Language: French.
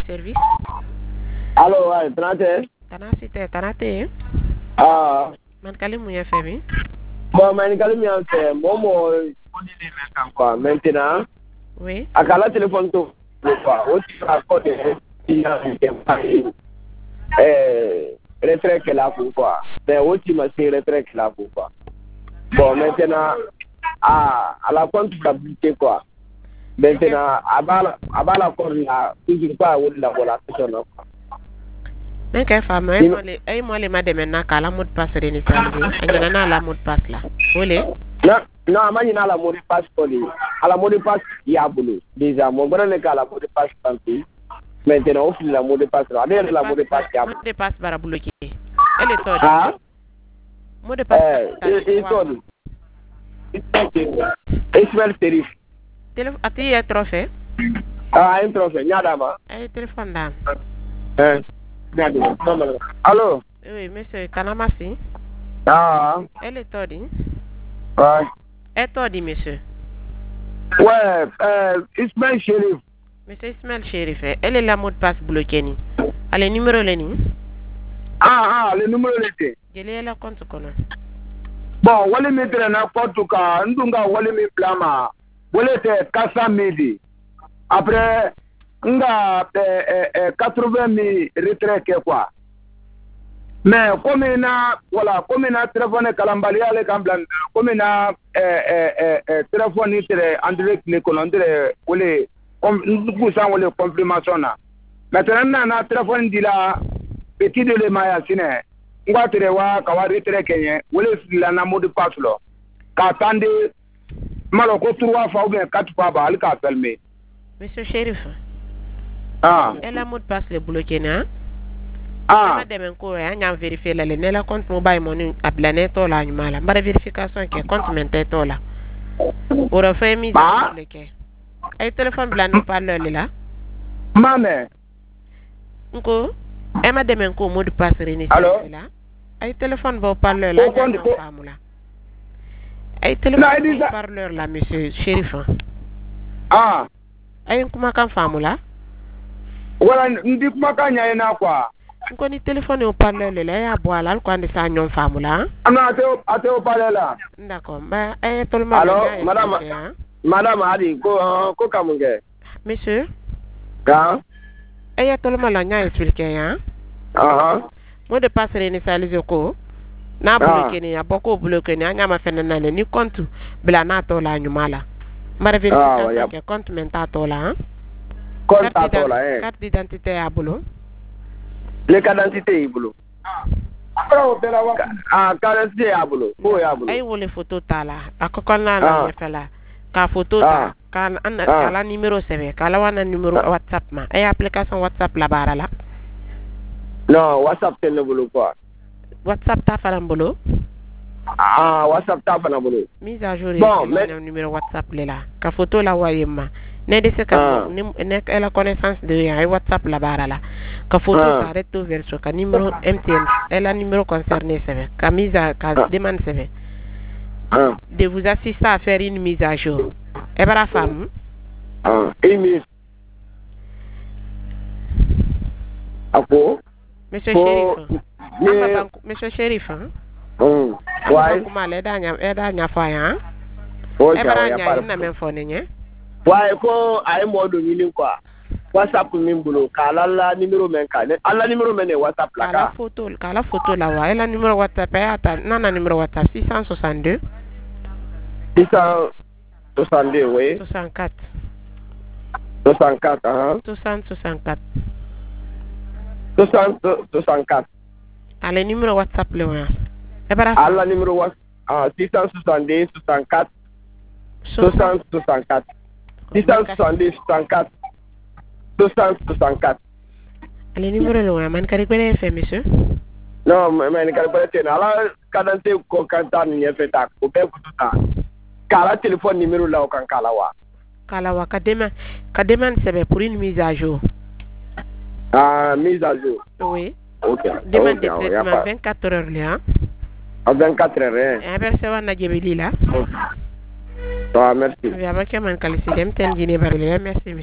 service. Allo, ouais, Tanate. Tanate. Ah. Man kalimu ya femi. Bon, man kalimu ya femi. Momo, quoi. Maintenant. Oui. À quel téléphone tu quoi? Où tu vas côté retrait que là pour quoi? Mais où tu m'as fait retrait que là pour quoi? Bon, maintenant, à la comptabilité quoi. Maintenant, à bas la corne là, toujours pas où la relation là. Mais quelle femme, moi les madame n'a qu'à la mot de passe réinitialisé. Elle n'a pas la mot de passe là. Oui. Non, moi, il y a la mot de passe pour lui. À la mot de passe, il y a boulot. Déjà, mon grand est à la mot de passe tant pis. Maintenant, on fait la mot de passe. Allez, la mot de passe, il y a mot de passe para bloquer. Elle est tordue. Ah? Mot de passe. Il est tordue. Ismaël Serif. As-tu un trophée? Ah, un trophée. Nyadama. Un téléphone là. Allô? Oui, monsieur Kanamasi. Ah. Elle est tordue. Ouais. Elle est tordue, monsieur. Ouais, Ismaël Serif. Monsieur Ismaël Chérif, elle est la mot de passe bloquée. Allez, numéro le ni. Le numéro l'été. Je l'ai la compte qu'on a. Bon, wale mettre na compte ka ndunga wale mi plama. Wale te 400 000. Après nga 80 000 retrait quoi. Mais comme na téléphone kalambali ale kamblan comme na téléphone itre André le colondre wale nous avons les confirmations là. Maintenant, na téléphone dit là, petit de le maya sine. On va te revoir quand on va retirer Kenya. Vous laissez la mot de passe là. Qu'attendez, maloko 3 fois ou bien 4 fois, bah, elle a fermé. Monsieur Chérif. Ah. Elle a mot de passe le bloqué, non? Ah. Madame Nko, elle a vérifié la ligne. Elle a compte mobile money à planète ou là, animal. Ma vérification qui est compte maintenant là. Pour refaire mise à jour le quai. Ay téléphone blanc nous parle là. Maman. Nko, elle m'a demandé un mot de passe réinitialisé là. Ay téléphone va parler là. Ay téléphone parleur là, monsieur Chérif. Ah. Ay kuma kan famu là. Voilà, ndi kuma kan nya na kwa. Nko ni téléphone au parleur là, ya boire là, quoi de ça ñom famu là. Ana ate au parleur là. D'accord. Bah ay tout le monde. Alors, madame Ali ko kamunge. Monsieur. Ga. Ay tout le monde nya expliquer hein. Mot de passe réinitialisé ko. Na bloqué ni aboko bloqué ni anya ma fenana ni compte bla na to la nyumala. Mara vérification que compte menta to la hein. Compte to la carte d'identité à boulot. Le carte d'identité est boulot. Carte d'identité à boulot. Ko ya boulot. Ay wole photo ta la. Akoko na la fela. Ka photo ta kala numéro CV, kala wana numéro WhatsApp ma. Ay application WhatsApp la bara la. Non, WhatsApp c'est le boulot quoi. WhatsApp ta falambolo. WhatsApp ta falambolo. Mise à jour le numéro WhatsApp là. Ka photo la wayema. Ne de ce ka ne la connaissance de ya WhatsApp la bara la. Ka photo ta recto verso ka numéro MTN. Elle a numéro concerné c'est ka mise à demande c'est de vous assister à faire une mise à jour. Et par la femme. Mise. Apo. Monsieur Chérif. Monsieur Chérif. Ouais. Comment l'aide à nya foya. Ouais, na même phone ni. Ouais, ko ay modo ni quoi. WhatsApp mi bulo kala la numéro men ka. Alla numéro men WhatsApp la ka. Kala photo la wa. La numéro WhatsApp ya nana numéro WhatsApp 662 662 oui. 64 64 64. Allez, numéro WhatsApp le ouais. Alla numéro WhatsApp 662 64 64 662 64 64. Allez, numéro le ouais. Man kari kwele fait monsieur. Non, man kari kwele tena. Ala kadante ko kanta ni feta ko be kututa. Kala téléphone numéro là au kan kala wa. Kala wa kadema c'est pour une mise à jour. Mise à jour. Oui. OK. Demande de traitement 24 heures là. À 24 heures. Et apercevoir na jebeli là. Merci. Oui, avec man kalisi dem ten gine barele merci.